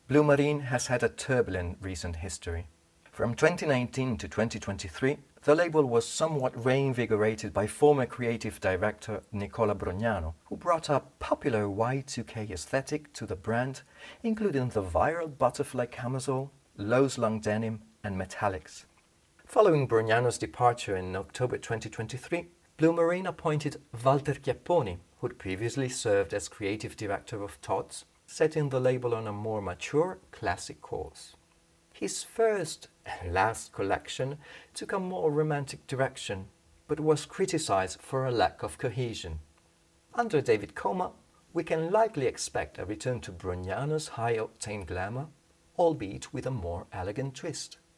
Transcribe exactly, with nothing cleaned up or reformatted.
Blumarine has had a turbulent recent history. From twenty nineteen to twenty twenty-three, the label was somewhat reinvigorated by former creative director Nicola Brognano, who brought a popular Y two K aesthetic to the brand, including the viral butterfly camisole, low-slung denim, and metallics. Following Brognano's departure in October twenty twenty-three, Blumarine appointed Walter Chiapponi, who had previously served as creative director of Tod's, setting the label on a more mature, classic course. His first and last collection took a more romantic direction, but was criticized for a lack of cohesion. Under David Koma, we can likely expect a return to Brognano's high-octane glamour, albeit with a more elegant twist.